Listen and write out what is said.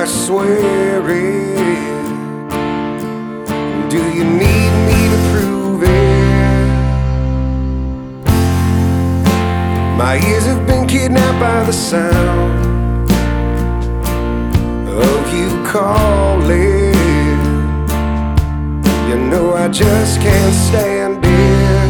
swear it. Do you need me to prove it? My ears have been kidnapped by the sound of you calling. You know I just can't stand it.